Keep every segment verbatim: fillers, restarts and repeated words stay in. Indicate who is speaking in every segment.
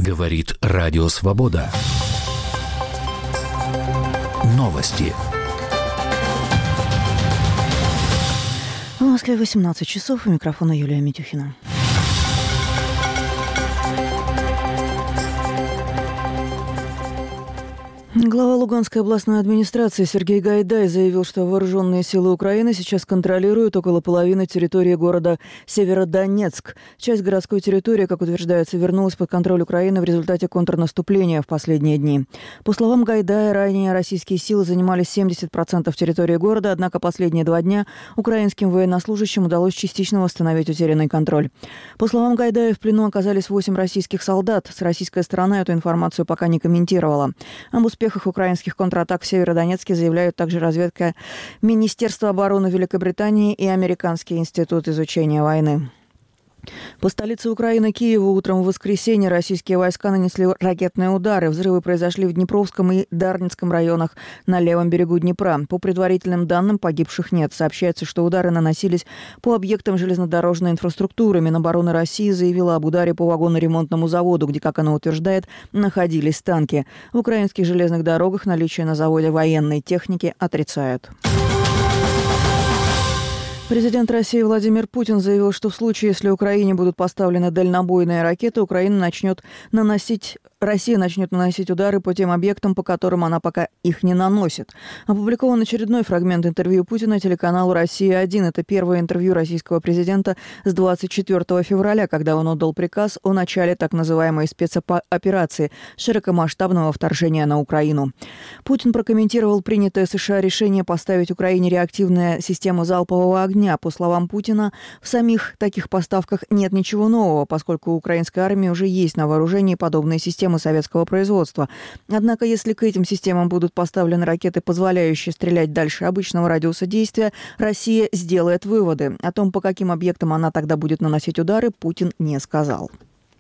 Speaker 1: Говорит Радио Свобода. Новости.
Speaker 2: В Москве восемнадцать часов. У микрофона Юлия Митюхина. Глава Луганской областной администрации Сергей Гайдай заявил, что вооруженные силы Украины сейчас контролируют около половины территории города Северодонецк. Часть городской территории, как утверждается, вернулась под контроль Украины в результате контрнаступления в последние дни. По словам Гайдая, ранее российские силы занимали семьдесят процентов территории города, однако последние два дня украинским военнослужащим удалось частично восстановить утерянный контроль. По словам Гайдая, в плену оказались восемь российских солдат. С российской стороны эту информацию пока не комментировала. Об успехах украинских контратак в Северодонецке заявляют также разведка Министерства обороны Великобритании и Американский институт изучения войны. По столице Украины Киеву утром в воскресенье российские войска нанесли ракетные удары. Взрывы произошли в Днепровском и Дарницком районах на левом берегу Днепра. По предварительным данным, погибших нет. Сообщается, что удары наносились по объектам железнодорожной инфраструктуры. Минобороны России заявила об ударе по вагоноремонтному заводу, где, как она утверждает, находились танки. В украинских железных дорогах наличие на заводе военной техники отрицают. Президент России Владимир Путин заявил, что в случае, если Украине будут поставлены дальнобойные ракеты, Украина начнет наносить, Россия начнет наносить удары по тем объектам, по которым она пока их не наносит. Опубликован очередной фрагмент интервью Путина телеканалу «Россия-один». Это первое интервью российского президента с двадцать четвёртого февраля, когда он отдал приказ о начале так называемой спецоперации широкомасштабного вторжения на Украину. Путин прокомментировал принятое США решение поставить Украине реактивные системы залпового огня. По словам Путина, в самих таких поставках нет ничего нового, поскольку у украинской армии уже есть на вооружении подобные системы советского производства. Однако, если к этим системам будут поставлены ракеты, позволяющие стрелять дальше обычного радиуса действия, Россия сделает выводы. О том, по каким объектам она тогда будет наносить удары, Путин не сказал.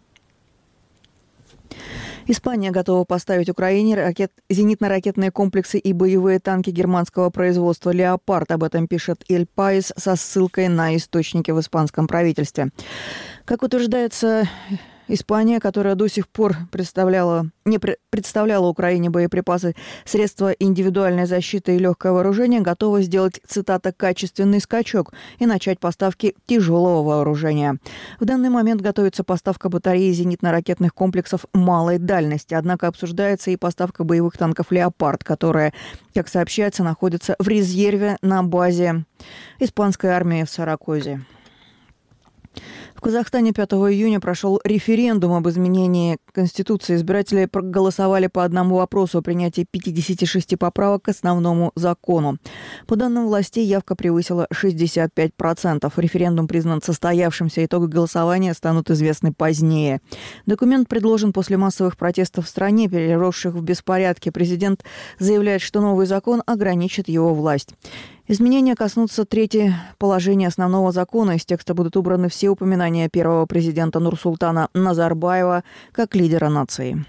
Speaker 2: Испания готова поставить Украине ракет... зенитно-ракетные комплексы и боевые танки германского производства «Леопард». Об этом пишет «Эль Паис» со ссылкой на источники в испанском правительстве. Как утверждается, Испания, которая до сих пор представляла, не пр- представляла Украине боеприпасы, средства индивидуальной защиты и легкое вооружение, готова сделать, цитата, «качественный скачок» и начать поставки тяжелого вооружения. В данный момент готовится поставка батареи зенитно-ракетных комплексов малой дальности. Однако обсуждается и поставка боевых танков «Леопард», которые, как сообщается, находятся в резерве на базе испанской армии в Саракозе. В Казахстане пятого июня прошел референдум об изменении Конституции. Избиратели проголосовали по одному вопросу о принятии пятидесяти шести поправок к основному закону. По данным властей, явка превысила шестьдесят пять процентов. Референдум признан состоявшимся, итоги голосования станут известны позднее. Документ предложен после массовых протестов в стране, переросших в беспорядки. Президент заявляет, что новый закон ограничит его власть. Изменения коснутся трети положения основного закона. Из текста будут убраны все упоминания первого президента Нурсултана Назарбаева как лидера нации.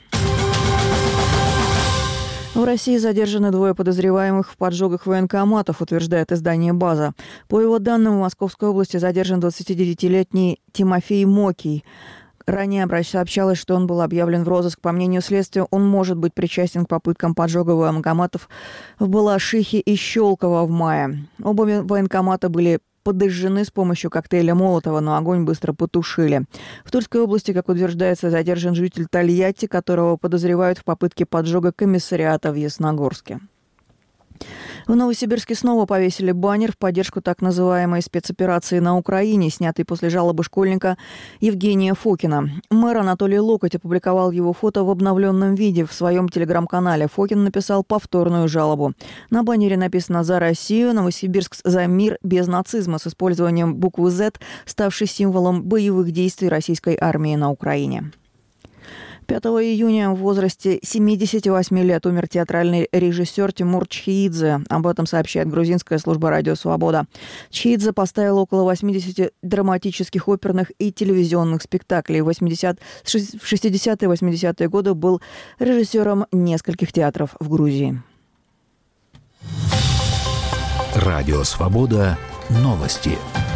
Speaker 2: В России задержаны двое подозреваемых в поджогах военкоматов, утверждает издание «База». По его данным, в Московской области задержан двадцатидевятилетний Тимофей Мокий. Ранее сообщалось, что он был объявлен в розыск. По мнению следствия, он может быть причастен к попыткам поджога военкоматов в Балашихе и Щелково в мае. Оба военкомата были подожжены с помощью коктейля Молотова, но огонь быстро потушили. В Тульской области, как утверждается, задержан житель Тольятти, которого подозревают в попытке поджога комиссариата в Ясногорске. В Новосибирске снова повесили баннер в поддержку так называемой спецоперации на Украине, снятый после жалобы школьника Евгения Фокина. Мэр Анатолий Локоть опубликовал его фото в обновленном виде в своем телеграм-канале. Фокин написал повторную жалобу. На баннере написано «За Россию», «Новосибирск за мир без нацизма» с использованием буквы «З», ставшей символом боевых действий российской армии на Украине. пятого июня в возрасте семидесяти восьми лет умер театральный режиссер Тимур Чхеидзе. Об этом сообщает грузинская служба «Радио Свобода». Чхеидзе поставил около восьмидесяти драматических, оперных и телевизионных спектаклей. В шестидесятые и восьмидесятые годы был режиссером нескольких театров в Грузии.
Speaker 1: Радио Свобода. Новости.